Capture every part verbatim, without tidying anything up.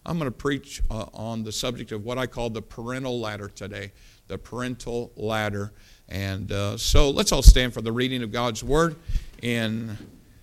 I'm going to preach uh, on the subject of what I call the parental ladder today, the parental ladder. And uh, so let's all stand for the reading of God's Word in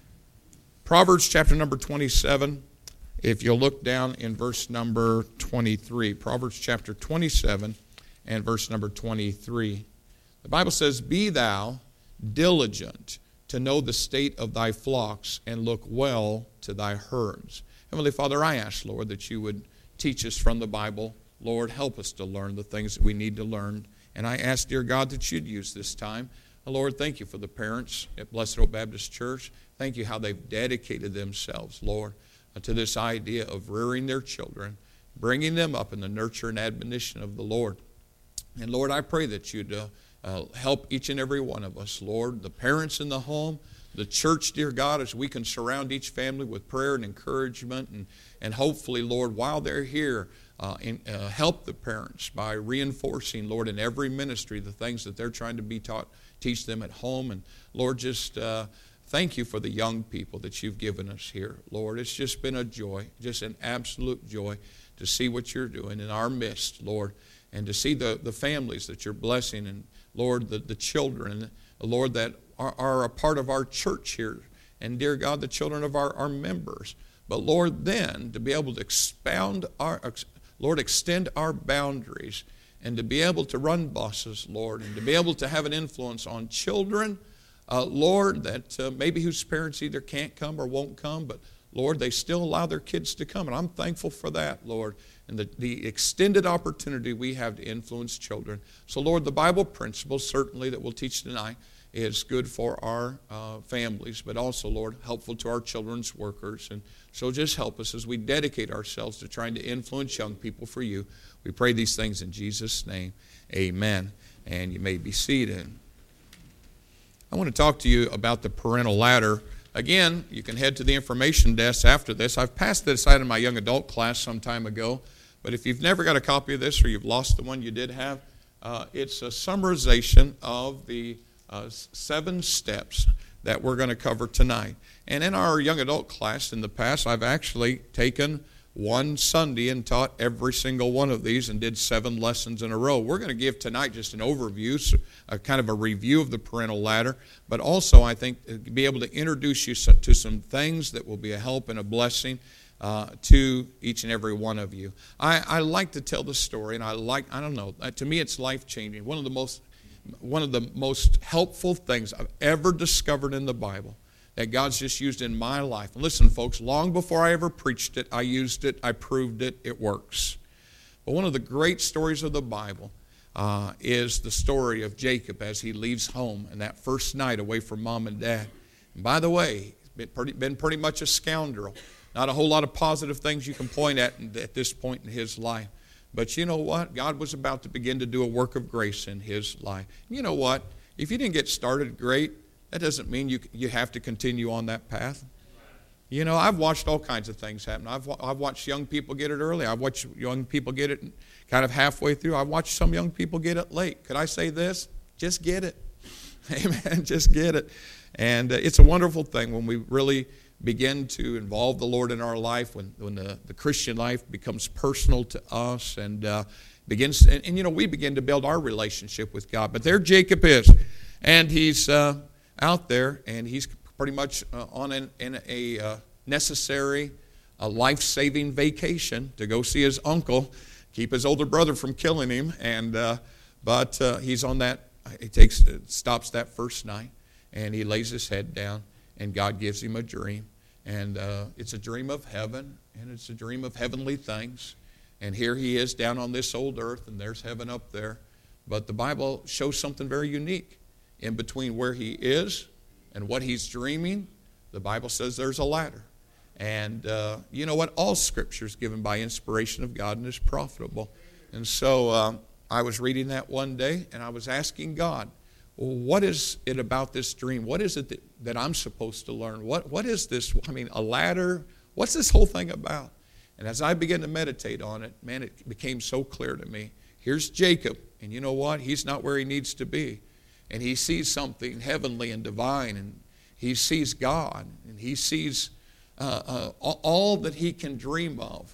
Proverbs chapter number twenty-seven. If you'll look down in verse number twenty-three, Proverbs chapter twenty-seven and verse number twenty-three. The Bible says, "Be thou diligent to know the state of thy flocks, and look well to thy herds." Heavenly Father, I ask, Lord, that you would teach us from the Bible. Lord, help us to learn the things that we need to learn. And I ask, dear God, that you'd use this time. Lord, thank you for the parents at Blessed Oak Baptist Church. Thank you how they've dedicated themselves, Lord, to this idea of rearing their children, bringing them up in the nurture and admonition of the Lord. And Lord, I pray that you'd uh, uh, help each and every one of us, Lord, the parents in the home, the church, dear God, as we can surround each family with prayer and encouragement, and, and hopefully, Lord, while they're here, uh, in, uh, help the parents by reinforcing, Lord, in every ministry, the things that they're trying to be taught, teach them at home. And Lord, just uh, thank you for the young people that you've given us here, Lord. It's just been a joy, just an absolute joy to see what you're doing in our midst, Lord, and to see the, the families that you're blessing, and Lord, the, the children, Lord, that are, are a part of our church here, and dear God, the children of our, our members. But Lord, then to be able to expound our, Lord, extend our boundaries, and to be able to run buses, Lord, and to be able to have an influence on children, uh, Lord, that uh, maybe whose parents either can't come or won't come, but Lord, they still allow their kids to come, and I'm thankful for that, Lord, and the, the extended opportunity we have to influence children. So, Lord, the Bible principles certainly that we'll teach tonight is good for our uh, families, but also, Lord, helpful to our children's workers. And so just help us as we dedicate ourselves to trying to influence young people for you. We pray these things in Jesus' name. Amen. And you may be seated. I want to talk to you about the parental ladder. Again, you can head to the information desk after this. I've passed this out in my young adult class some time ago, but if you've never got a copy of this or you've lost the one you did have, uh, it's a summarization of the uh, seven steps that we're going to cover tonight. And in our young adult class in the past, I've actually taken one Sunday and taught every single one of these and did seven lessons in a row. We're going to give tonight just an overview, so a kind of a review of the parental ladder, but also I think be able to introduce you to some things that will be a help and a blessing uh, to each and every one of you. I, I like to tell the story, and I like, I don't know, to me it's life-changing. One of the most, one of the most helpful things I've ever discovered in the Bible that God's just used in my life. And listen, folks, long before I ever preached it, I used it, I proved it, it works. But one of the great stories of the Bible uh, is the story of Jacob as he leaves home and that first night away from mom and dad. And by the way, he's been pretty, been pretty much a scoundrel. Not a whole lot of positive things you can point at at this point in his life. But you know what? God was about to begin to do a work of grace in his life. You know what? If you didn't get started great, that doesn't mean you you have to continue on that path. You know, I've watched all kinds of things happen. I've I've watched young people get it early. I've watched young people get it kind of halfway through. I've watched some young people get it late. Could I say this? Just get it. Amen. Just get it. And uh, it's a wonderful thing when we really begin to involve the Lord in our life, when, when the, the Christian life becomes personal to us and uh, begins, and, and, you know, we begin to build our relationship with God. But there Jacob is, and he's uh, out there, and he's pretty much uh, on an, in a uh, necessary, uh, life-saving vacation to go see his uncle, keep his older brother from killing him. And uh, but uh, he's on that. He takes stops that first night, and he lays his head down, and God gives him a dream, and uh, it's a dream of heaven, and it's a dream of heavenly things. And here he is down on this old earth, and there's heaven up there. But the Bible shows something very unique. In between where he is and what he's dreaming, the Bible says there's a ladder. And uh, you know what? All Scripture is given by inspiration of God and is profitable. And so uh, I was reading that one day, and I was asking God, well, what is it about this dream? What is it that, that I'm supposed to learn? What What is this? I mean, a ladder? What's this whole thing about? And as I began to meditate on it, man, it became so clear to me. Here's Jacob, and you know what? He's not where he needs to be. And he sees something heavenly and divine, and he sees God, and he sees uh, uh, all that he can dream of.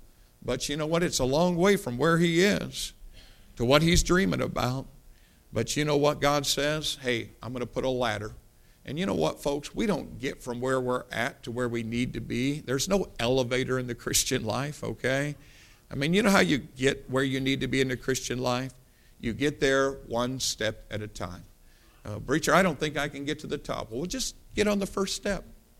But you know what? It's a long way from where he is to what he's dreaming about. But you know what God says? Hey, I'm going to put a ladder. And you know what, folks? We don't get from where we're at to where we need to be. There's no elevator in the Christian life, okay? I mean, you know how you get where you need to be in the Christian life? You get there one step at a time. Uh, preacher, I don't think I can get to the top. Well, just get on the first step.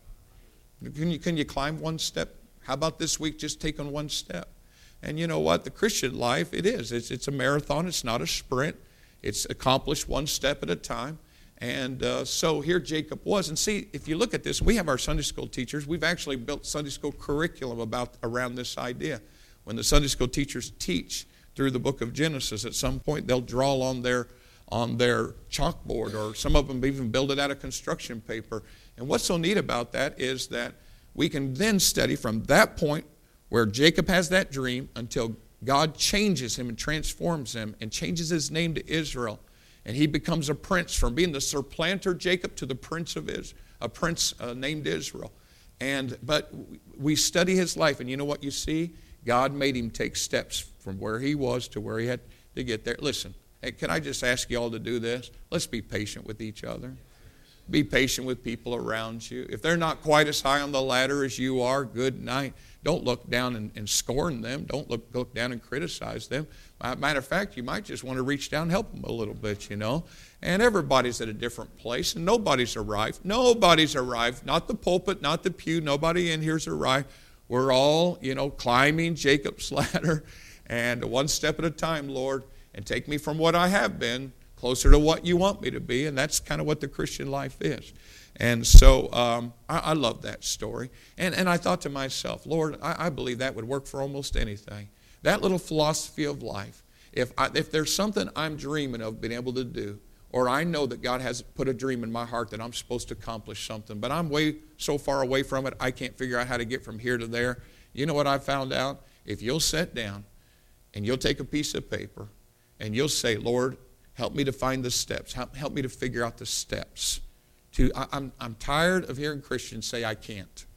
Can you, can you climb one step? How about this week just taking one step? And you know what? The Christian life, it is. It's, it's a marathon. It's not a sprint. It's accomplished one step at a time. And uh, so here Jacob was. And see, if you look at this, we have our Sunday school teachers. We've actually built Sunday school curriculum about around this idea. When the Sunday school teachers teach through the book of Genesis, at some point they'll draw on their on their chalkboard, or some of them even build it out of construction paper. And what's so neat about that is that we can then study from that point where Jacob has that dream until God changes him and transforms him and changes his name to Israel. And he becomes a prince, from being the supplanter Jacob to the prince of Israel, a prince uh, named Israel. And but we study his life, and you know what you see? God made him take steps from where he was to where he had to get there. Listen, hey, can I just ask you all to do this? Let's be patient with each other. Be patient with people around you. If they're not quite as high on the ladder as you are, good night. Don't look down and, and scorn them. Don't look, look down and criticize them. Matter of fact, you might just want to reach down and help them a little bit, you know. And everybody's at a different place, and nobody's arrived. Nobody's arrived. Not the pulpit, not the pew. Nobody in here's arrived. We're all, you know, climbing Jacob's ladder, and one step at a time, Lord, and take me from what I have been closer to what you want me to be. And that's kind of what the Christian life is. And so um, I, I love that story. And, and I thought to myself, Lord, I, I believe that would work for almost anything. That little philosophy of life, if, I, if there's something I'm dreaming of being able to do, or I know that God has put a dream in my heart that I'm supposed to accomplish something, but I'm way so far away from it, I can't figure out how to get from here to there. You know what I found out? If you'll sit down and you'll take a piece of paper and you'll say, Lord, help me to find the steps. Help, help me to figure out the steps. To, I, I'm, I'm tired of hearing Christians say, I can't.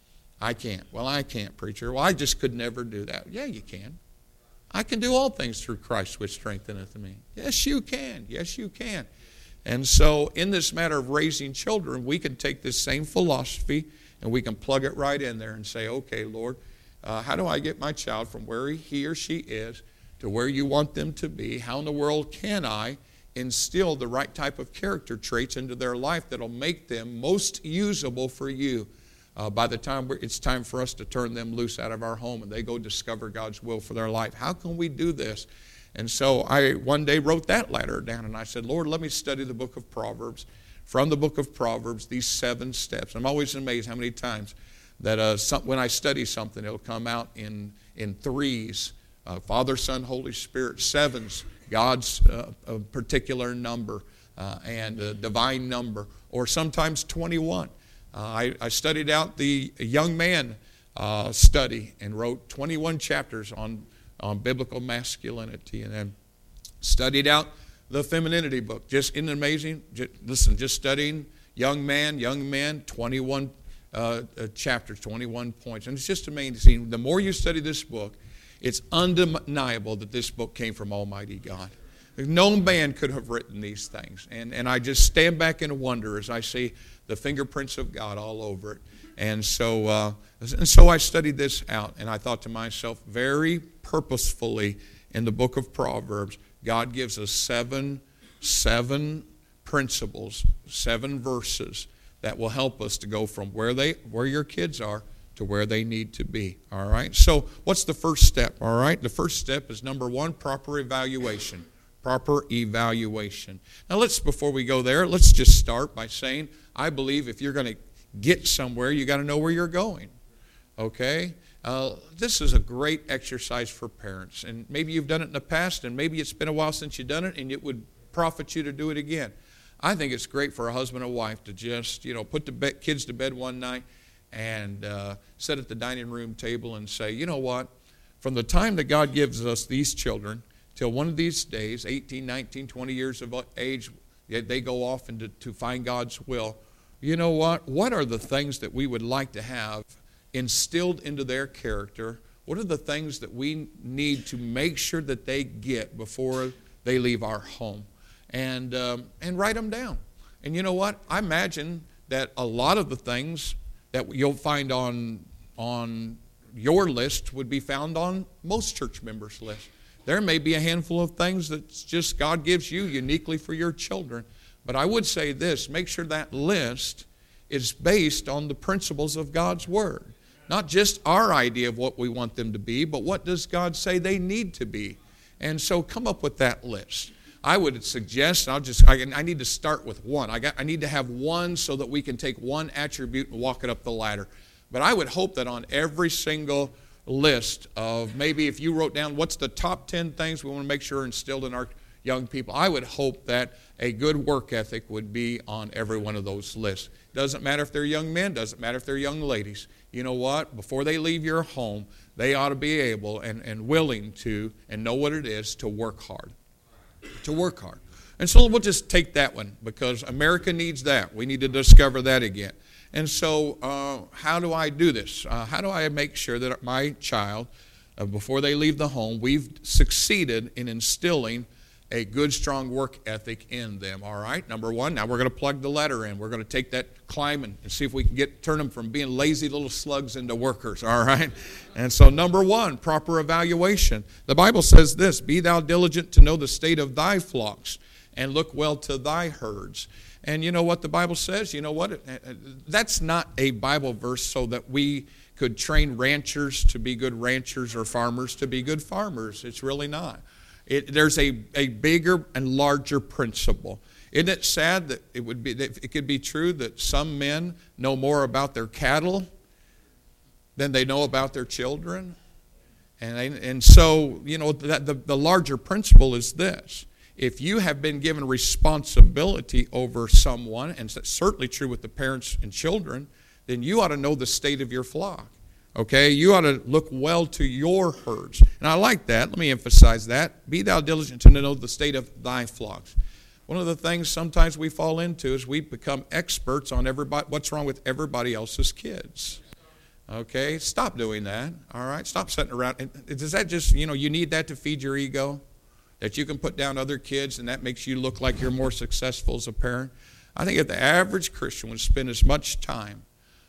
I can't. Well, I can't, preacher. Well, I just could never do that. Yeah, you can. I can do all things through Christ which strengtheneth me. Yes, you can. Yes, you can. And so in this matter of raising children, we can take this same philosophy and we can plug it right in there and say, okay, Lord, uh, how do I get my child from where he or she is to where you want them to be? How in the world can I instill the right type of character traits into their life that will make them most usable for you uh, by the time it's time for us to turn them loose out of our home and they go discover God's will for their life? How can we do this? And so I one day wrote that ladder down, and I said, Lord, let me study the book of Proverbs. From the book of Proverbs, these seven steps. I'm always amazed how many times that uh, some, when I study something, it'll come out in, in threes. Uh, Father, Son, Holy Spirit. Sevens, God's uh, a particular number uh, and a divine number. Or sometimes twenty-one. Uh, I, I studied out the young man uh, study and wrote twenty-one chapters on, on biblical masculinity. And then studied out the femininity book. Just isn't it amazing? Just, listen, just studying young man, young men, twenty-one uh, uh, chapters, twenty-one points. And it's just amazing. The more you study this book, it's undeniable that this book came from Almighty God. No man could have written these things. And, and I just stand back in wonder as I see the fingerprints of God all over it. And so, uh, and so I studied this out, and I thought to myself, very purposefully in the book of Proverbs, God gives us seven, seven principles, seven verses that will help us to go from where they, where your kids are to where they need to be. All right. So what's the first step? All right. The first step is number one, proper evaluation. Proper evaluation. Now let's, before we go there, let's just start by saying, I believe if you're going to get somewhere, you got to know where you're going. Okay. Uh, this is a great exercise for parents, and maybe you've done it in the past, and maybe it's been a while since you've done it, and it would profit you to do it again. I think it's great for a husband and wife to just, you know, put the be- kids to bed one night and uh, sit at the dining room table and say, you know what, from the time that God gives us these children till one of these days, eighteen, nineteen, twenty years of age, they go off into, to find God's will. You know what? What are the things that we would like to have instilled into their character What are the things that we need to make sure that they get before they leave our home? And, um, and write them down. And you know what? I imagine that a lot of the things that you'll find on, on your list would be found on most church members' lists. There may be a handful of things that just God gives you uniquely for your children. But I would say this, make sure that list is based on the principles of God's Word. Not just our idea of what we want them to be, but what does God say they need to be? And so come up with that list. I would suggest, I'll just, I, I need to start with one. I, got, I need to have one so that we can take one attribute and walk it up the ladder. But I would hope that on every single list of maybe if you wrote down what's the top ten things we want to make sure are instilled in our young people, I would hope that a good work ethic would be on every one of those lists. Doesn't matter if they're young men, doesn't matter if they're young ladies. You know what? Before they leave your home, they ought to be able and, and willing to and know what it is to work hard. To work hard. And so we'll just take that one because America needs that. We need to discover that again. And so uh, how do I do this? Uh, how do I make sure that my child, uh, before they leave the home, we've succeeded in instilling a good, strong work ethic in them, all right? Number one, now we're going to plug the ladder in. We're going to take that climbing and see if we can get turn them from being lazy little slugs into workers, all right? And so number one, proper evaluation. The Bible says this, be thou diligent to know the state of thy flocks and look well to thy herds. And you know what the Bible says? You know what? That's not a Bible verse so that we could train ranchers to be good ranchers or farmers to be good farmers. It's really not. It, there's a, a bigger and larger principle. Isn't it sad that it would be that it could be true that some men know more about their cattle than they know about their children? And, and so, you know, that, the, the larger principle is this. If you have been given responsibility over someone, and it's certainly true with the parents and children, then you ought to know the state of your flock. Okay, you ought to look well to your herds. And I like that. Let me emphasize that. Be thou diligent to know the state of thy flocks. One of the things sometimes we fall into is we become experts on everybody, what's wrong with everybody else's kids. Okay, stop doing that. All right, stop sitting around. And does that just, you know, you need that to feed your ego? That you can put down other kids and that makes you look like you're more successful as a parent? I think if the average Christian would spend as much time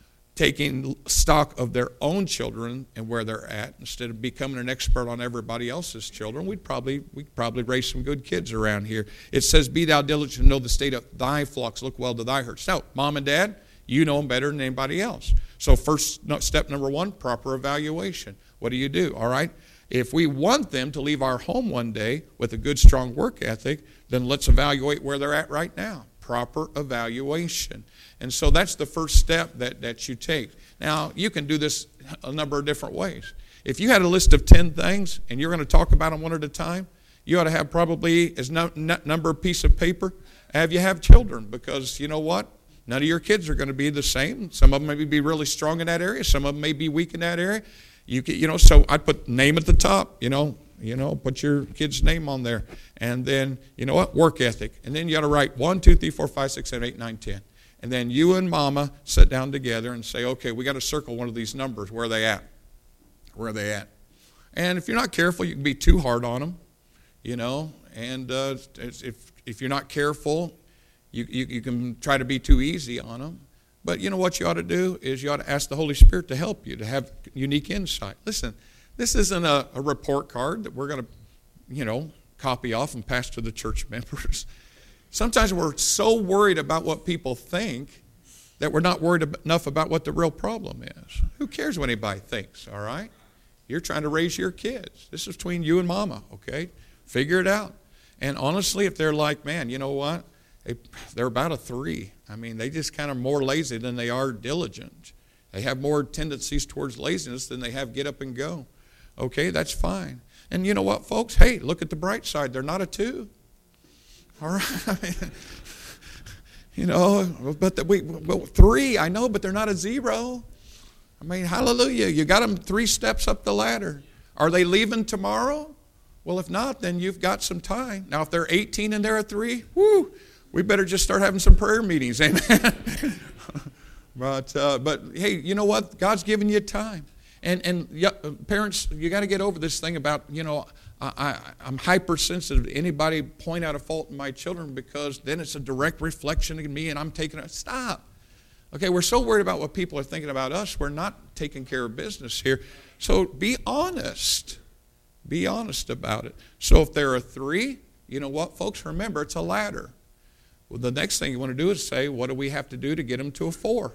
taking stock of their own children and where they're at instead of becoming an expert on everybody else's children, we'd probably we'd probably raise some good kids around here. It says, be thou diligent to know the state of thy flocks, look well to thy herds. Now, mom and dad, you know them better than anybody else. So first step number one, proper evaluation. What do you do? All right. If we want them to leave our home one day with a good, strong work ethic, then let's evaluate where they're at right now. Proper evaluation. And so that's the first step that, that you take. Now, you can do this a number of different ways. If you had a list of ten things and you're going to talk about them one at a time, you ought to have probably as no, no, number of piece of paper as you have children, because you know what? None of your kids are going to be the same. Some of them may be really strong in that area. Some of them may be weak in that area. You can, you know, so I'd put name at the top, you know, you know, put your kid's name on there. And then, you know what, work ethic. And then you got to write one, two, three, four, five, six, seven, eight, nine, ten. And then you and mama sit down together and say, okay, we got to circle one of these numbers. Where are they at? Where are they at? And if you're not careful, you can be too hard on them, you know. And uh, if if you're not careful, you, you, you can try to be too easy on them. But you know what you ought to do is you ought to ask the Holy Spirit to help you, to have unique insight. Listen, this isn't a, a report card that we're going to, you know, copy off and pass to the church members. Sometimes we're so worried about what people think that we're not worried enough about what the real problem is. Who cares what anybody thinks, all right? You're trying to raise your kids. This is between you and mama, okay? Figure it out. And honestly, if they're like, man, you know what? They're about a three. I mean, they just kind of more lazy than they are diligent. They have more tendencies towards laziness than they have get up and go. Okay, that's fine. And you know what, folks? Hey, look at the bright side. They're not a two. All right. I mean, you know, but the, we, well, three, I know, but they're not a zero. I mean, hallelujah. You got them three steps up the ladder. Are they leaving tomorrow? Well, if not, then you've got some time. Now, if they're eighteen and they're a three, whoo, we better just start having some prayer meetings, amen. but, uh, but, hey, you know what? God's given you time. And, and yeah, parents, you got to get over this thing about, you know, I, I, I'm hypersensitive to anybody point out a fault in my children because then it's a direct reflection of me and I'm taking it. Stop. Okay, we're so worried about what people are thinking about us, we're not taking care of business here. So be honest. Be honest about it. So if there are three, you know what, folks, remember, it's a ladder. Well, the next thing you want to do is say, what do we have to do to get them to a four?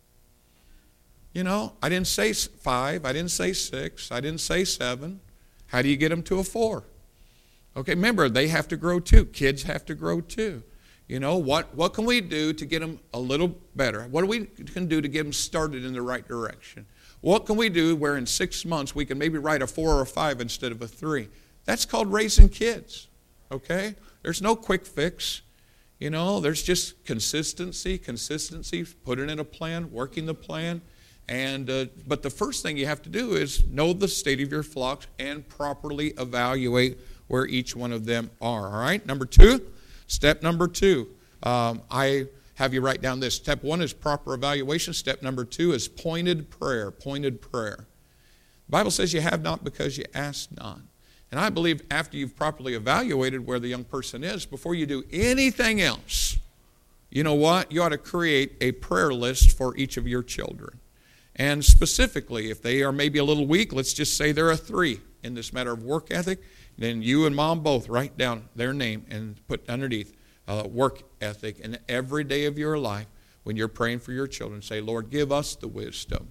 You know, I didn't say five. I didn't say six. I didn't say seven. How do you get them to a four? Okay, remember, they have to grow too. Kids have to grow too. You know, what, what can we do to get them a little better? What do we can do to get them started in the right direction? What can we do where in six months we can maybe write a four or a five instead of a three? That's called raising kids, okay? There's no quick fix. You know, there's just consistency, consistency, putting in a plan, working the plan. And uh, but the first thing you have to do is know the state of your flocks and properly evaluate where each one of them are, all right? Number two, step number two, um, I have you write down this. Step one is proper evaluation. Step number two is pointed prayer, pointed prayer. The Bible says you have not because you ask not. And I believe after you've properly evaluated where the young person is, before you do anything else, you know what? You ought to create a prayer list for each of your children. And specifically, if they are maybe a little weak, let's just say they're a three in this matter of work ethic, then you and mom both write down their name and put underneath uh, work ethic. And every day of your life, when you're praying for your children, say, Lord, give us the wisdom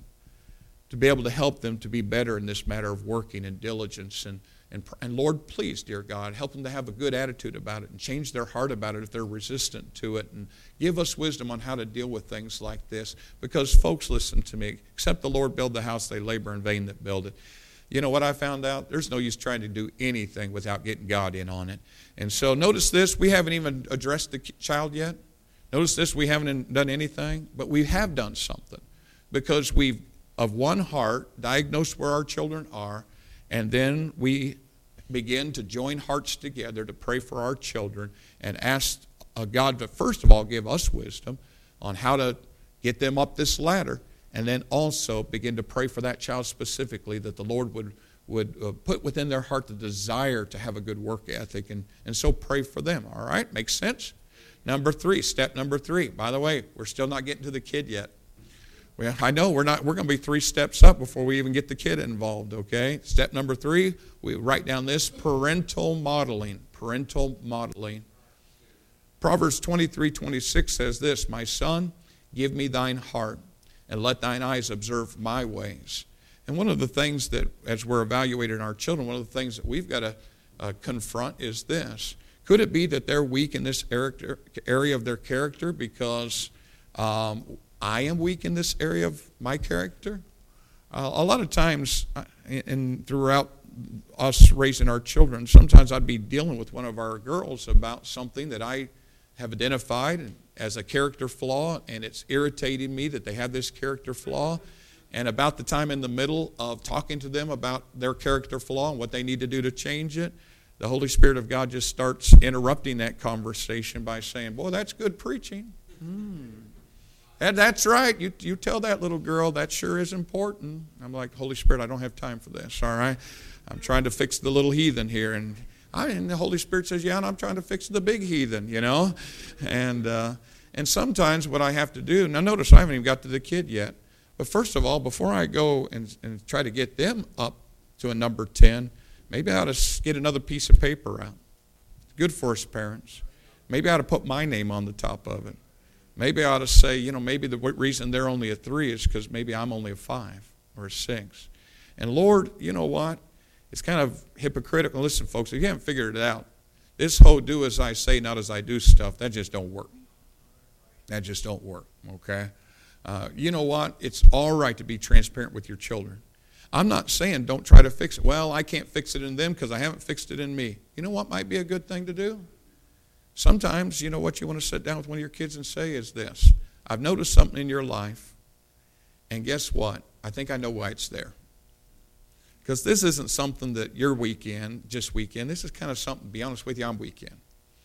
to be able to help them to be better in this matter of working and diligence. And, and, and Lord, please, dear God, help them to have a good attitude about it and change their heart about it if they're resistant to it. And give us wisdom on how to deal with things like this. Because, folks, listen to me. Except the Lord build the house, they labor in vain that build it. You know what I found out? There's no use trying to do anything without getting God in on it. And so notice this. We haven't even addressed the child yet. Notice this. We haven't done anything. But we have done something. Because we've, of one heart, diagnosed where our children are. And then we begin to join hearts together to pray for our children and ask uh, God to, first of all, give us wisdom on how to get them up this ladder. And then also begin to pray for that child specifically, that the Lord would, would uh, put within their heart the desire to have a good work ethic. And, and so pray for them, all right? Makes sense? Number three, step number three. By the way, we're still not getting to the kid yet. Well, I know we're not. We're going to be three steps up before we even get the kid involved, okay? Step number three, we write down this, parental modeling. Parental modeling. Proverbs twenty-three twenty-six says this, my son, give me thine heart, and let thine eyes observe my ways. And one of the things that, as we're evaluating our children, one of the things that we've got to uh, confront is this. Could it be that they're weak in this area of their character because um, I am weak in this area of my character? Uh, a lot of times, uh, and throughout us raising our children, sometimes I'd be dealing with one of our girls about something that I have identified as a character flaw, and it's irritating me that they have this character flaw. And about the time in the middle of talking to them about their character flaw and what they need to do to change it, the Holy Spirit of God just starts interrupting that conversation by saying, boy, that's good preaching. Hmm. And that's right. You, you tell that little girl that sure is important. I'm like, Holy Spirit, I don't have time for this, all right? I'm trying to fix the little heathen here. And I, and the Holy Spirit says, yeah, and I'm trying to fix the big heathen, you know. And uh, and sometimes what I have to do, now notice I haven't even got to the kid yet. But first of all, before I go and, and try to get them up to a number ten, maybe I ought to get another piece of paper out. It's good for us parents. Maybe I ought to put my name on the top of it. Maybe I ought to say, you know, maybe the reason they're only a three is because maybe I'm only a five or a six. And Lord, you know what? It's kind of hypocritical. Listen, folks, if you haven't figured it out, this whole do as I say, not as I do stuff, that just don't work. That just don't work, okay? Uh, you know what? It's all right to be transparent with your children. I'm not saying don't try to fix it. Well, I can't fix it in them because I haven't fixed it in me. You know what might be a good thing to do? Sometimes, you know what you want to sit down with one of your kids and say is this. I've noticed something in your life, and guess what? I think I know why it's there. Because this isn't something that you're weak in, just weak in. This is kind of something, to be honest with you, I'm weak in.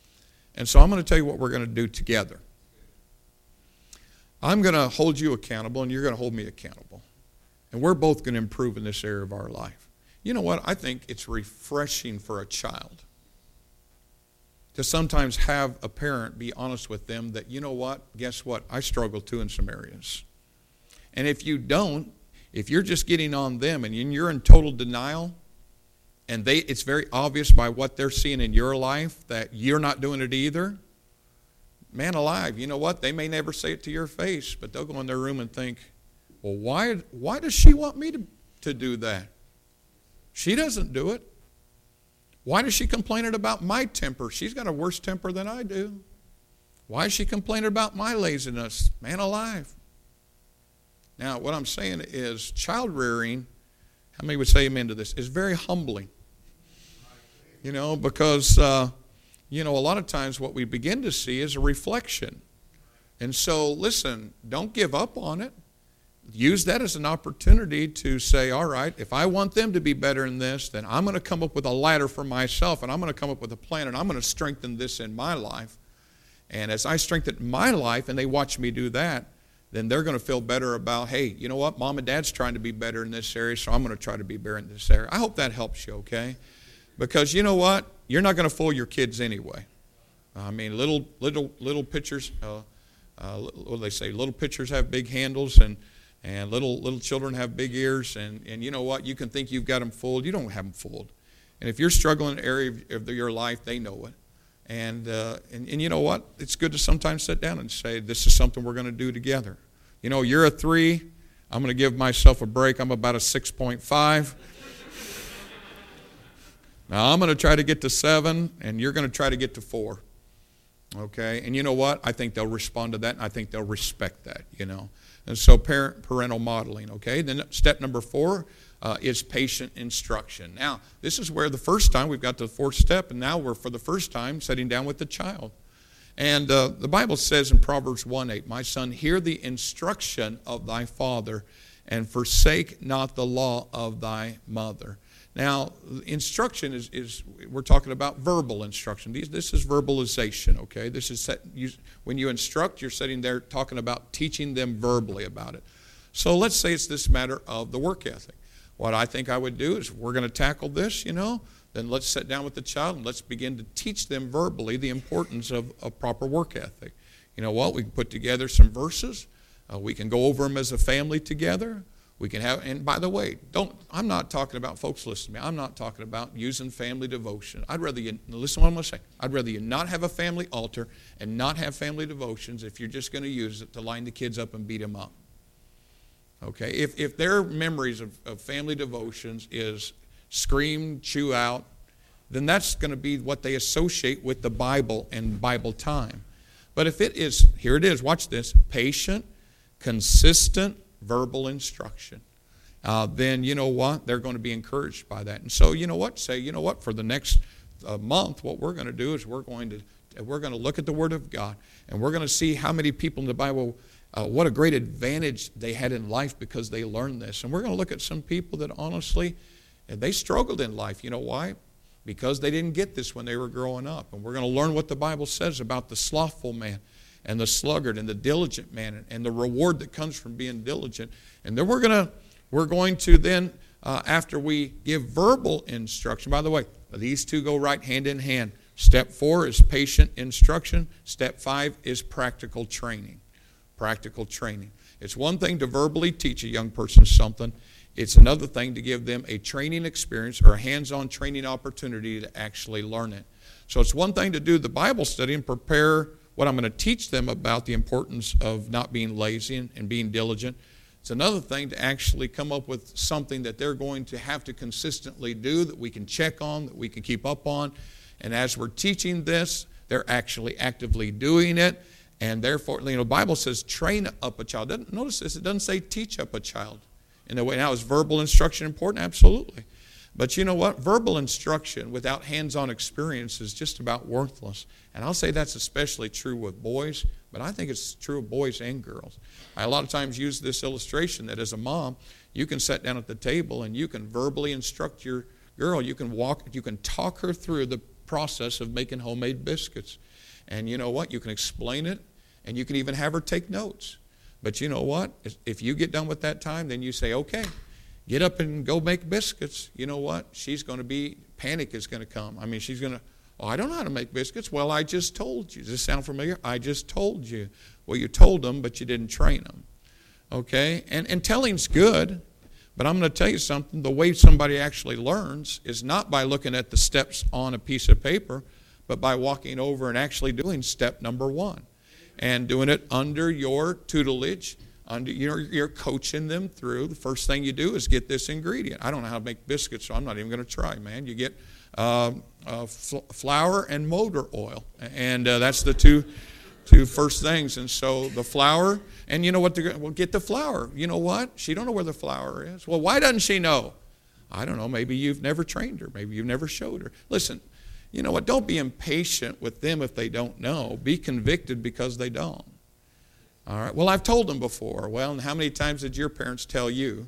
And so I'm going to tell you what we're going to do together. I'm going to hold you accountable, and you're going to hold me accountable. And we're both going to improve in this area of our life. You know what? I think it's refreshing for a child to sometimes have a parent be honest with them that, you know what? Guess what? I struggle too in some areas. And if you don't, if you're just getting on them and you're in total denial, and they it's very obvious by what they're seeing in your life that you're not doing it either, man alive, you know what? They may never say it to your face, but they'll go in their room and think, well, why, why does she want me to, to do that? She doesn't do it. Why does she complain about my temper? She's got a worse temper than I do. Why is she complaining about my laziness? Man alive. Now, what I'm saying is child rearing, how many would say amen to this, is very humbling. You know, because, uh, you know, a lot of times what we begin to see is a reflection. And so, listen, don't give up on it. Use that as an opportunity to say, all right, if I want them to be better in this, then I'm going to come up with a ladder for myself, and I'm going to come up with a plan, and I'm going to strengthen this in my life. And as I strengthen my life and they watch me do that, then they're going to feel better about, hey, you know what, Mom and Dad's trying to be better in this area, so I'm going to try to be better in this area. I hope that helps you, okay? Because you know what? You're not going to fool your kids anyway. I mean, little little little pitchers, uh, uh, what do they say? Little pitchers have big handles, and And little little children have big ears, and, and you know what? You can think you've got them fooled. You don't have them fooled. And if you're struggling in an area of your life, they know it. And, uh, and and you know what? It's good to sometimes sit down and say, this is something we're going to do together. You know, you're a three. I'm going to give myself a break. I'm about a six point five. Now, I'm going to try to get to seven, and you're going to try to get to four. Okay? And you know what? I think they'll respond to that, and I think they'll respect that, you know. And so parent, parental modeling, okay? Then step number four uh, is patient instruction. Now, this is where the first time, we've got the fourth step, and now we're for the first time sitting down with the child. And uh, the Bible says in Proverbs one eight, my son, hear the instruction of thy father, and forsake not the law of thy mother. Now, instruction is, is we're talking about verbal instruction. These, this is verbalization, okay? This is set, you, when you instruct, you're sitting there talking about teaching them verbally about it. So let's say it's this matter of the work ethic. What I think I would do is we're going to tackle this, you know, then let's sit down with the child and let's begin to teach them verbally the importance of a proper work ethic. You know what? We can put together some verses. Uh, we can go over them as a family together. We can have, and by the way, don't. I'm not talking about, folks, listen to me. I'm not talking about using family devotion. I'd rather you, listen to what I'm going to say. I'd rather you not have a family altar and not have family devotions if you're just going to use it to line the kids up and beat them up. Okay? If if their memories of, of family devotions is scream, chew out, then that's going to be what they associate with the Bible and Bible time. But if it is, here it is, watch this, patient, consistent, verbal instruction, uh, then you know what? They're going to be encouraged by that. And so you know what? Say, you know what? For the next uh, month, what we're going to do is we're going to we're going to look at the Word of God, and we're going to see how many people in the Bible, uh, what a great advantage they had in life because they learned this. And we're going to look at some people that honestly, they struggled in life. You know why? Because they didn't get this when they were growing up. And we're going to learn what the Bible says about the slothful man and the sluggard and the diligent man and the reward that comes from being diligent. And then we're going to we're going to then, uh, after we give verbal instruction, by the way, these two go right hand in hand. Step four is patient instruction. Step five is practical training. Practical training. It's one thing to verbally teach a young person something. It's another thing to give them a training experience or a hands-on training opportunity to actually learn it. So it's one thing to do the Bible study and prepare what I'm going to teach them about the importance of not being lazy and, and being diligent. It's another thing to actually come up with something that they're going to have to consistently do, that we can check on, that we can keep up on. And as we're teaching this, they're actually actively doing it. And therefore, you know, the Bible says train up a child. Doesn't, notice this, it doesn't say teach up a child. In the way, now is verbal instruction important? Absolutely. But you know what? Verbal instruction without hands-on experience is just about worthless. And I'll say that's especially true with boys, but I think it's true of boys and girls. I a lot of times use this illustration that as a mom, you can sit down at the table and you can verbally instruct your girl. You can walk, you can talk her through the process of making homemade biscuits. And you know what? You can explain it, and you can even have her take notes. But you know what? If you get done with that time, then you say, okay, get up and go make biscuits. You know what? She's going to be, panic is going to come. I mean, she's going to, oh, I don't know how to make biscuits. Well, I just told you. Does this sound familiar? I just told you. Well, you told them, but you didn't train them. Okay? And, and telling's good, but I'm going to tell you something. The way somebody actually learns is not by looking at the steps on a piece of paper, but by walking over and actually doing step number one and doing it under your tutelage. Under, you're, you're coaching them through. The first thing you do is get this ingredient. I don't know how to make biscuits, so I'm not even going to try, man. You get uh, uh, fl- flour and motor oil, and uh, that's the two two first things. And so the flour, and you know what? They're, well, get the flour. You know what? She don't know where the flour is. Well, why doesn't she know? I don't know. Maybe you've never trained her. Maybe you've never showed her. Listen, you know what? Don't be impatient with them if they don't know. Be convicted because they don't. All right. Well, I've told them before. Well, and how many times did your parents tell you?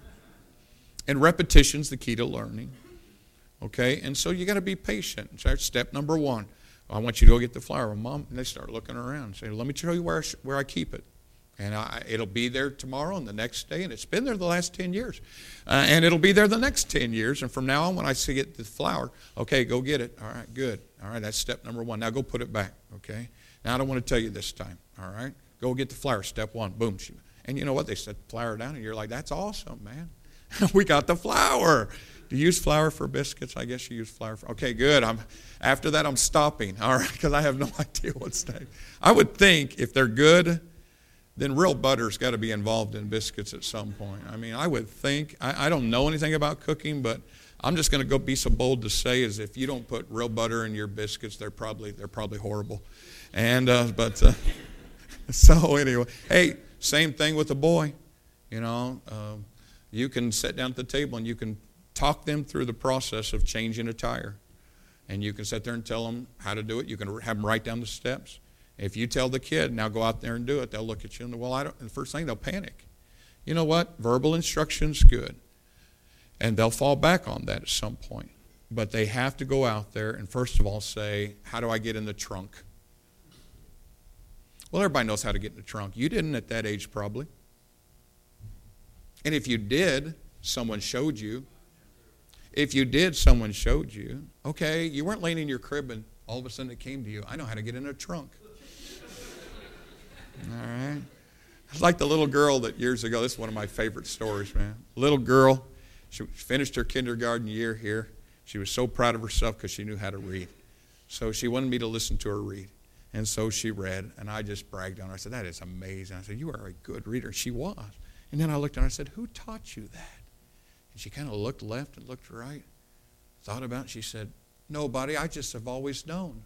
And repetition's the key to learning. Okay? And so you got to be patient. So that's step number one. I want you to go get the flour. Well, Mom, and they start looking around and say, let me show you where I, sh- where I keep it. And I, it'll be there tomorrow and the next day, and it's been there the last ten years. Uh, and it'll be there the next ten years. And from now on, when I see it, the flour, okay, go get it. All right, good. All right, that's step number one. Now go put it back, okay? Now I don't want to tell you this time, all right? Go get the flour, step one, boom. And you know what? They set the flour down, and you're like, that's awesome, man. We got the flour. Do you use flour for biscuits? I guess you use flour for, okay, good. I'm after that, I'm stopping, all right, because I have no idea what's next. I would think if they're good, then real butter's got to be involved in biscuits at some point. I mean, I would think, I, I don't know anything about cooking, but I'm just going to go be so bold to say is if you don't put real butter in your biscuits, they're probably they're probably horrible. And uh, but uh, so anyway, hey, same thing with the boy. You know, uh, you can sit down at the table and you can talk them through the process of changing a tire, and you can sit there and tell them how to do it. You can have them write down the steps. If you tell the kid, now go out there and do it, they'll look at you and, well, I don't, and the first thing, they'll panic. You know what? Verbal instruction's good. And they'll fall back on that at some point. But they have to go out there and first of all say, how do I get in the trunk? Well, everybody knows how to get in the trunk. You didn't at that age probably. And if you did, someone showed you. If you did, someone showed you. Okay, you weren't laying in your crib and all of a sudden it came to you, I know how to get in a trunk. All right. It's like the little girl that years ago, this is one of my favorite stories, man. Little girl, she finished her kindergarten year here. She was so proud of herself because she knew how to read. So she wanted me to listen to her read. And so she read, and I just bragged on her. I said, that is amazing. I said, you are a good reader. She was. And then I looked at her and I said, who taught you that? And she kind of looked left and looked right, thought about it. She said, nobody, I just have always known.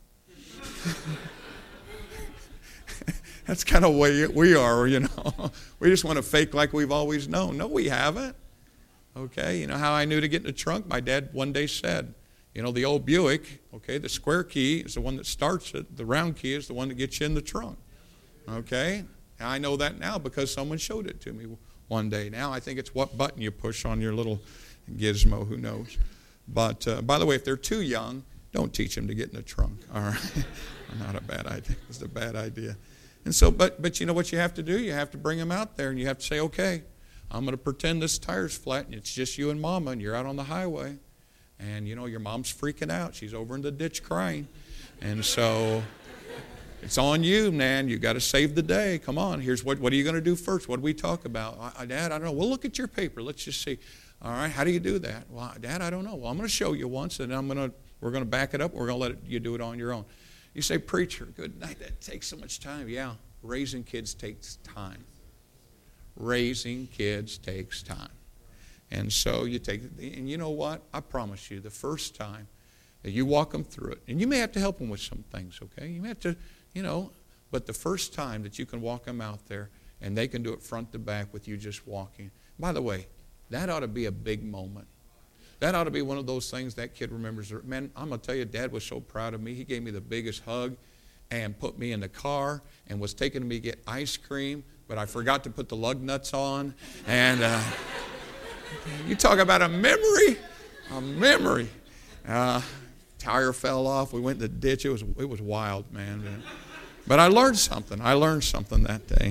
That's kind of the way we are, you know. We just want to fake like we've always known. No, we haven't. Okay, you know how I knew to get in the trunk? My dad one day said, you know, the old Buick, okay, the square key is the one that starts it. The round key is the one that gets you in the trunk. Okay, and I know that now because someone showed it to me one day. Now I think it's what button you push on your little gizmo, who knows. But, uh, by the way, if they're too young, don't teach them to get in the trunk, all right? Not a bad idea. It's a bad idea. And so, but but you know what you have to do? You have to bring them out there, and you have to say, okay, I'm going to pretend this tire's flat, and it's just you and Mama, and you're out on the highway. And, you know, your mom's freaking out. She's over in the ditch crying. And so it's on you, man. You got to save the day. Come on. Here's what, what are you going to do first? What do we talk about? I, Dad, I don't know. We'll look at your paper. Let's just see. All right, how do you do that? Well, Dad, I don't know. Well, I'm going to show you once, and I'm going to we're going to back it up. We're going to let it, you do it on your own. You say, preacher, good night. That takes so much time. Yeah, raising kids takes time. Raising kids takes time. And so you take, and you know what? I promise you, the first time that you walk them through it, and you may have to help them with some things, okay? You may have to, you know, but the first time that you can walk them out there, and they can do it front to back with you just walking. By the way, that ought to be a big moment. That ought to be one of those things that kid remembers. Man, I'm going to tell you, Dad was so proud of me. He gave me the biggest hug and put me in the car and was taking me to get ice cream, but I forgot to put the lug nuts on. And uh, you talk about a memory, a memory. Uh, tire fell off. We went in the ditch. It was, it was wild, man. But I learned something. I learned something that day.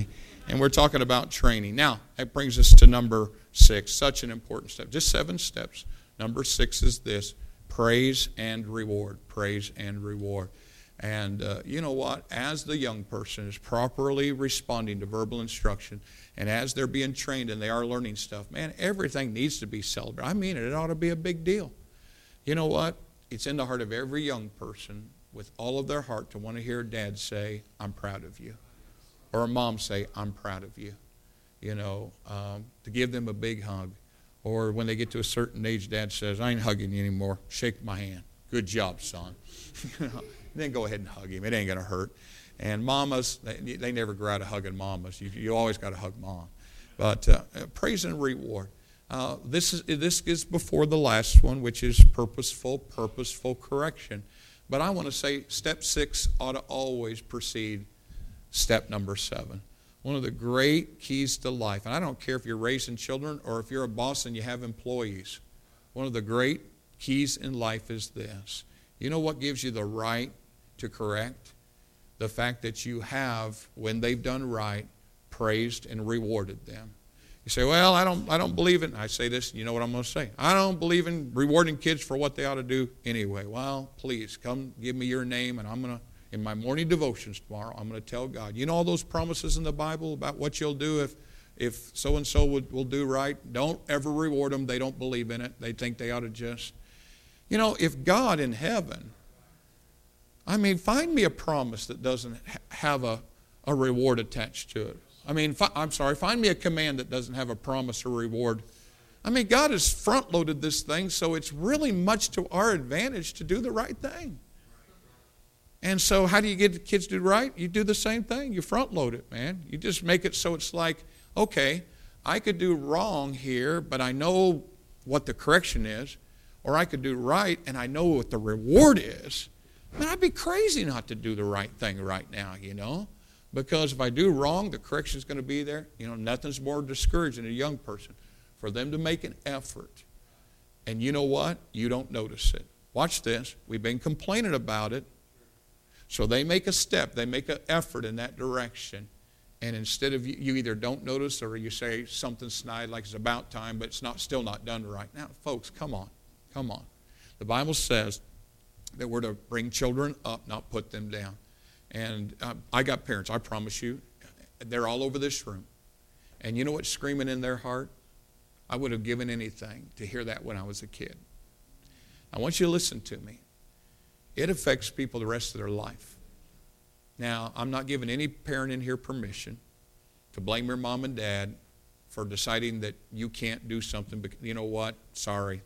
And we're talking about training. Now, that brings us to number six, such an important step. Just seven steps. Number six is this: praise and reward. Praise and reward. And uh, you know what? As the young person is properly responding to verbal instruction, and as they're being trained and they are learning stuff, man, everything needs to be celebrated. I mean it. It ought to be a big deal. You know what? It's in the heart of every young person with all of their heart to want to hear dad say, I'm proud of you. Or a mom say, I'm proud of you. You know, um, to give them a big hug. Or when they get to a certain age, dad says, I ain't hugging you anymore. Shake my hand. Good job, son. You know, then go ahead and hug him. It ain't going to hurt. And mamas, they, they never grow out of hugging mamas. You, you always got to hug mom. But uh, praise and reward. Uh, this is this is before the last one, which is purposeful, purposeful correction. But I want to say step six ought to always precede step number seven. One of the great keys to life, and I don't care if you're raising children or if you're a boss and you have employees, one of the great keys in life is this. You know what gives you the right to correct? The fact that you have, when they've done right, praised and rewarded them. You say, well, I don't I don't believe in, I say this, you know what I'm going to say. I don't believe in rewarding kids for what they ought to do anyway. Well, please, come give me your name, and I'm going to, in my morning devotions tomorrow, I'm going to tell God. You know all those promises in the Bible about what you'll do if if so-and-so will, will do right? Don't ever reward them. They don't believe in it. They think they ought to just. You know, if God in heaven, I mean, find me a promise that doesn't ha- have a, a reward attached to it. I mean, fi- I'm sorry, find me a command that doesn't have a promise or reward. I mean, God has front-loaded this thing, so it's really much to our advantage to do the right thing. And so how do you get the kids to do right? You do the same thing. You front-load it, man. You just make it so it's like, okay, I could do wrong here, but I know what the correction is. Or I could do right, and I know what the reward is. Man, I'd be crazy not to do the right thing right now, you know. Because if I do wrong, the correction's going to be there. You know, nothing's more discouraging a young person for them to make an effort. And you know what? You don't notice it. Watch this. We've been complaining about it. So they make a step. They make an effort in that direction. And instead of you, you either don't notice or you say something snide like it's about time, but it's not still not done right. Now, folks, come on. Come on. The Bible says that we're to bring children up, not put them down. And uh, I got parents, I promise you, they're all over this room. And you know what's screaming in their heart? I would have given anything to hear that when I was a kid. I want you to listen to me. It affects people the rest of their life. Now, I'm not giving any parent in here permission to blame your mom and dad for deciding that you can't do something. Because, you know what? Sorry.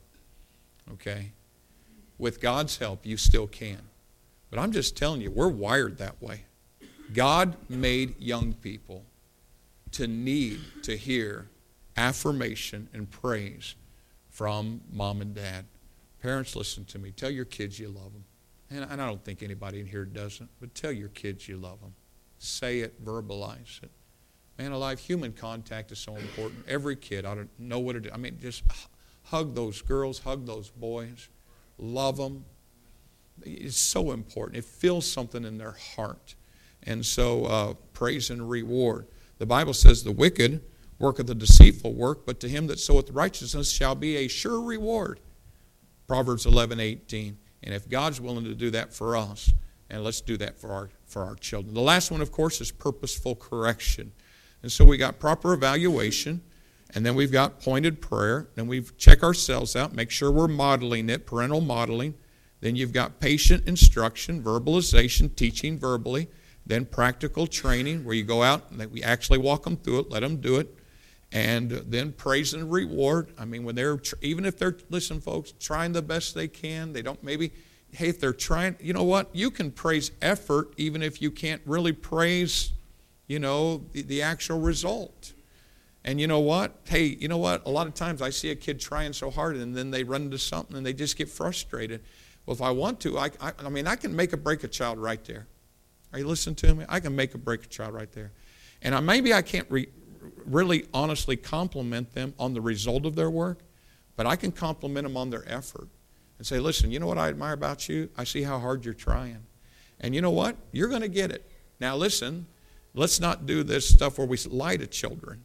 Okay? With God's help, you still can. But I'm just telling you, we're wired that way. God made young people to need to hear affirmation and praise from mom and dad. Parents, listen to me. Tell your kids you love them. And, and I don't think anybody in here doesn't, but tell your kids you love them. Say it, verbalize it. Man alive, human contact is so important. Every kid ought to know what it is. I mean, just hug those girls, hug those boys, love them. It's so important. It fills something in their heart. And so uh, praise and reward. The Bible says the wicked worketh a deceitful work, but to him that soweth righteousness shall be a sure reward. Proverbs eleven eighteen. And if God's willing to do that for us, and let's do that for our, for our children. The last one, of course, is purposeful correction. And so we got proper evaluation, and then we've got pointed prayer. Then we check ourselves out, make sure we're modeling it, parental modeling. Then you've got patient instruction, verbalization, teaching verbally. Then practical training, where you go out and we actually walk them through it, let them do it. And then praise and reward. I mean, when they're, even if they're, listen, folks, trying the best they can, they don't maybe, hey, if they're trying, you know what? You can praise effort even if you can't really praise, you know, the, the actual result. And you know what? Hey, you know what? A lot of times I see a kid trying so hard and then they run into something and they just get frustrated. Well, if I want to, I, I, I mean, I can make or break a child right there. Are you listening to me? I can make or break a child right there. And I, maybe I can't re, really honestly compliment them on the result of their work, but I can compliment them on their effort and say, listen, you know what I admire about you? I see how hard you're trying. And you know what? You're going to get it. Now listen, let's not do this stuff where we lie to children.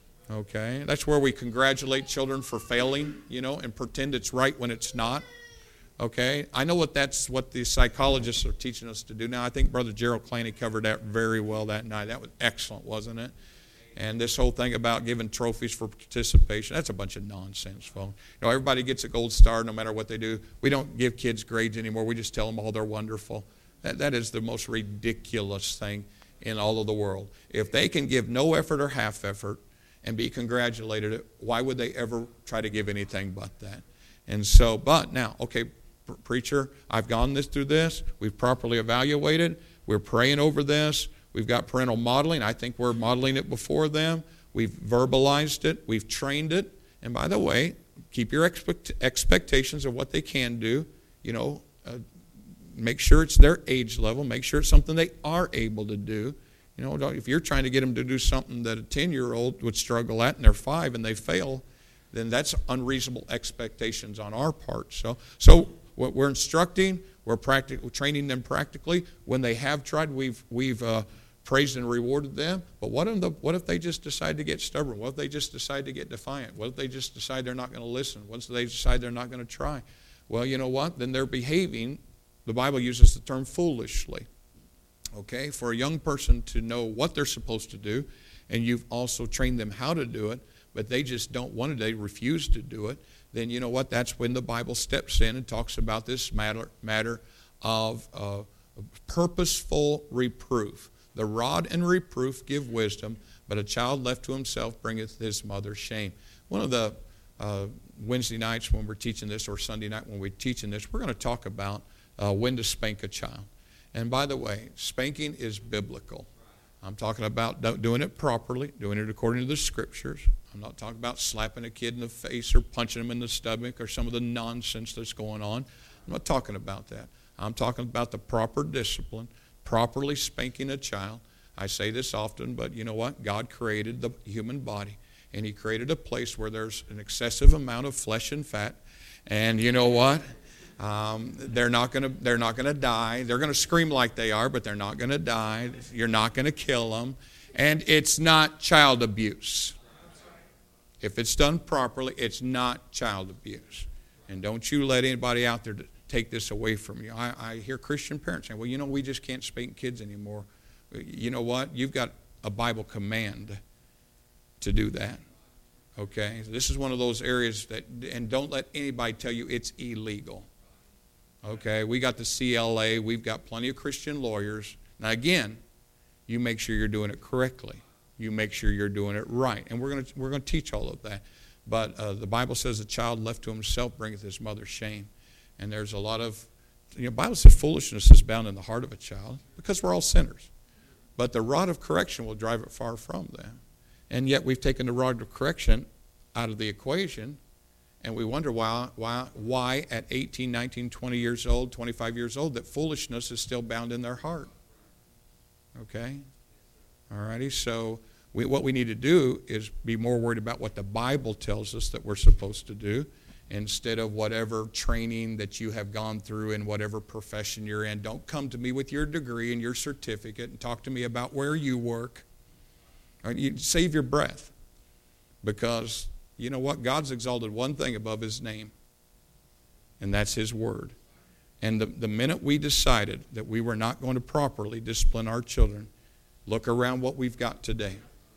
Okay? That's where we congratulate children for failing, you know, and pretend it's right when it's not. Okay? I know what that's what the psychologists are teaching us to do now. I think Brother Gerald Claney covered that very well that night. That was excellent, wasn't it? And this whole thing about giving trophies for participation, that's a bunch of nonsense, folks. You know, everybody gets a gold star no matter what they do. We don't give kids grades anymore. We just tell them all they're wonderful. That, that is the most ridiculous thing in all of the world. If they can give no effort or half effort and be congratulated, why would they ever try to give anything but that? And so, but now, okay, pr- preacher, I've gone this through this. We've properly evaluated. We're praying over this. We've got parental modeling. I think we're modeling it before them. We've verbalized it. We've trained it. And by the way, keep your expect- expectations of what they can do. You know, uh, make sure it's their age level. Make sure it's something they are able to do. You know, don't, if you're trying to get them to do something that a ten-year-old would struggle at and they're five and they fail, then that's unreasonable expectations on our part. So, so what we're instructing, we're, practic- we're training them practically. When they have tried, we've we've uh, praised and rewarded them. But what if, the, what if they just decide to get stubborn? What if they just decide to get defiant? What if they just decide they're not going to listen? What if they decide they're not going to try? Well, you know what? Then they're behaving, the Bible uses the term foolishly. Okay? For a young person to know what they're supposed to do, and you've also trained them how to do it, but they just don't want it, they refuse to do it, then you know what? That's when the Bible steps in and talks about this matter, matter of uh, purposeful reproof. The rod and reproof give wisdom, but a child left to himself bringeth his mother shame. One of the uh, Wednesday nights when we're teaching this, or Sunday night when we're teaching this, we're going to talk about uh, when to spank a child. And by the way, spanking is biblical. I'm talking about doing it properly, doing it according to the Scriptures. I'm not talking about slapping a kid in the face or punching him in the stomach or some of the nonsense that's going on. I'm not talking about that. I'm talking about the proper discipline, properly spanking a child. I say this often, but you know what? God created the human body, and He created a place where there's an excessive amount of flesh and fat. And you know what? Um, they're not going to they're not going to die. They're going to scream like they are, but they're not going to die. You're not going to kill them. And it's not child abuse. If it's done properly, it's not child abuse. And don't you let anybody out there take this away from you. I, I hear Christian parents saying, well, you know, we just can't spank kids anymore. You know what? You've got a Bible command to do that. Okay? This is one of those areas that, and don't let anybody tell you it's illegal. Okay? We got the C L A. We've got plenty of Christian lawyers. Now, again, you make sure you're doing it correctly. You make sure you're doing it right. And we're going to we're going to teach all of that. But uh, the Bible says a child left to himself bringeth his mother shame. And there's a lot of, you know, the Bible says foolishness is bound in the heart of a child because we're all sinners. But the rod of correction will drive it far from them. And yet we've taken the rod of correction out of the equation, and we wonder why, why, why at eighteen, nineteen, twenty years old, twenty-five years old, that foolishness is still bound in their heart. Okay? All righty? So we, what we need to do is be more worried about what the Bible tells us that we're supposed to do instead of whatever training that you have gone through in whatever profession you're in. Don't come to me with your degree and your certificate and talk to me about where you work. All right? You save your breath, because you know what? God's exalted one thing above His name, and that's His Word. And the, the minute we decided that we were not going to properly discipline our children, look around what we've got today.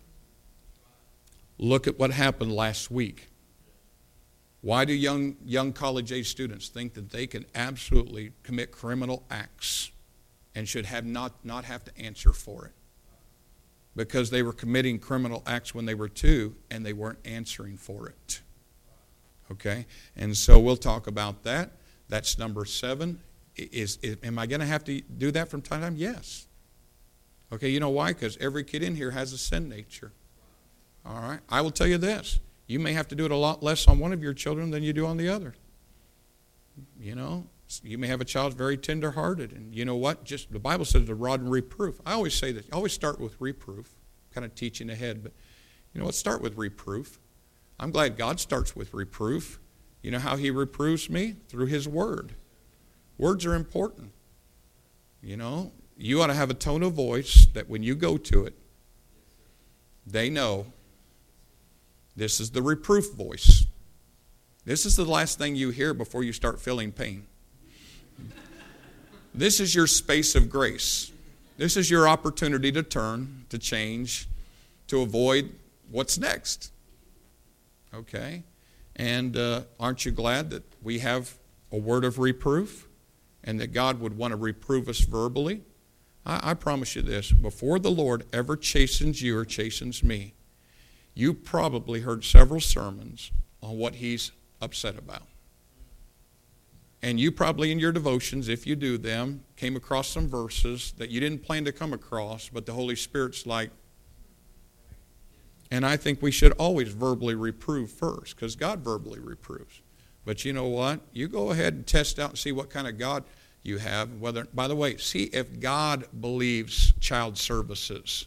Look at what happened last week. Why do young, young college-age students think that they can absolutely commit criminal acts and should have not, not have to answer for it? Because they were committing criminal acts when they were two, and they weren't answering for it. Okay? And so we'll talk about that. That's number seven. Is, is am I going to have to do that from time to time? Yes. Okay, you know why? Because every kid in here has a sin nature. All right? I will tell you this. You may have to do it a lot less on one of your children than you do on the other. You know? You may have a child very tender-hearted, and you know what? Just the Bible says the rod and reproof. I always say that. I always start with reproof, kind of teaching ahead, but you know what? Start with reproof. I'm glad God starts with reproof. You know how He reproves me? Through His Word. Words are important. You know, you ought to have a tone of voice that when you go to it, they know this is the reproof voice. This is the last thing you hear before you start feeling pain. This is your space of grace. This is your opportunity to turn, to change, to avoid what's next. Okay? And uh, aren't you glad that we have a word of reproof and that God would want to reprove us verbally? I, I promise you this, before the Lord ever chastens you or chastens me, you probably heard several sermons on what he's upset about. And you probably in your devotions, if you do them, came across some verses that you didn't plan to come across, but the Holy Spirit's like. And I think we should always verbally reprove first, because God verbally reproves. But you know what? You go ahead and test out and see what kind of God you have. Whether, by the way, see if God believes child services.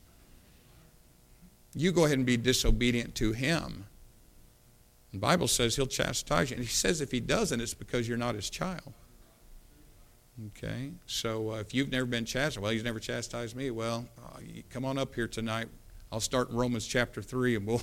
You go ahead and be disobedient to him. The Bible says he'll chastise you. And he says if he doesn't, it's because you're not his child. Okay? So uh, if you've never been chastised, well, he's never chastised me. Well, uh, you come on up here tonight. I'll start in Romans chapter three, and we'll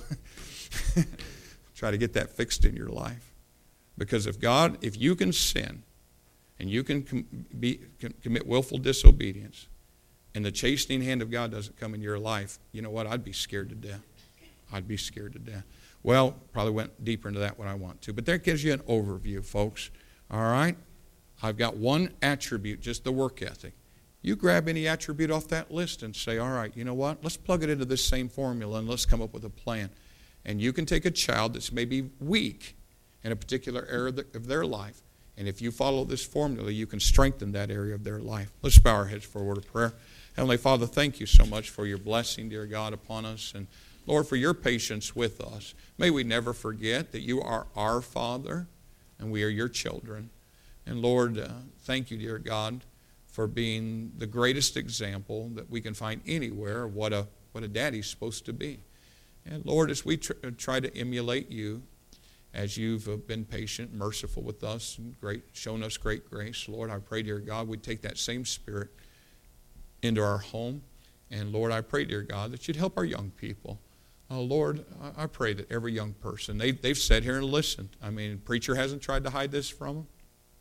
try to get that fixed in your life. Because if God, if you can sin, and you can, com- be, can commit willful disobedience, and the chastening hand of God doesn't come in your life, you know what? I'd be scared to death. I'd be scared to death. Well, probably went deeper into that when I want to. But that gives you an overview, folks. All right? I've got one attribute, just the work ethic. You grab any attribute off that list and say, all right, you know what? Let's plug it into this same formula and let's come up with a plan. And you can take a child that's maybe weak in a particular area of their life. And if you follow this formula, you can strengthen that area of their life. Let's bow our heads for a word of prayer. Heavenly Father, thank you so much for your blessing, dear God, upon us. And Lord, for your patience with us. May we never forget that you are our Father and we are your children. And Lord, uh, thank you, dear God, for being the greatest example that we can find anywhere of what a, what a daddy's supposed to be. And Lord, as we tr- try to emulate you, as you've been patient, merciful with us, and great, shown us great grace, Lord, I pray, dear God, we'd take that same spirit into our home. And Lord, I pray, dear God, that you'd help our young people. Oh, Lord, I pray that every young person, they, they've sat here and listened. I mean, preacher hasn't tried to hide this from them.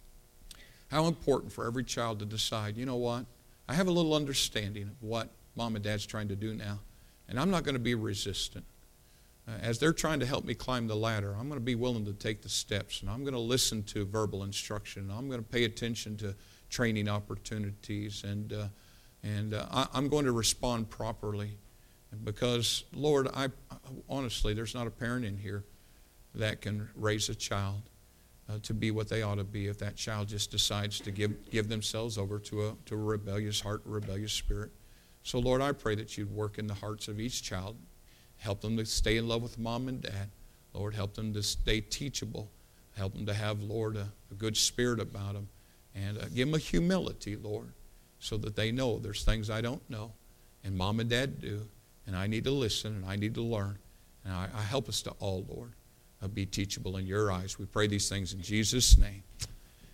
How important for every child to decide, you know what, I have a little understanding of what mom and dad's trying to do now, and I'm not going to be resistant. Uh, as they're trying to help me climb the ladder, I'm going to be willing to take the steps, and I'm going to listen to verbal instruction. I'm going to pay attention to training opportunities, and uh, and uh, I, I'm going to respond properly. Because, Lord, I honestly, there's not a parent in here that can raise a child uh, to be what they ought to be if that child just decides to give, give themselves over to a, to a rebellious heart, a rebellious spirit. So, Lord, I pray that you'd work in the hearts of each child. Help them to stay in love with mom and dad. Lord, help them to stay teachable. Help them to have, Lord, a, a good spirit about them. And uh, give them a humility, Lord, so that they know there's things I don't know, and mom and dad do. And I need to listen, and I need to learn. And I, I help us to all, Lord, uh, be teachable in your eyes. We pray these things in Jesus' name.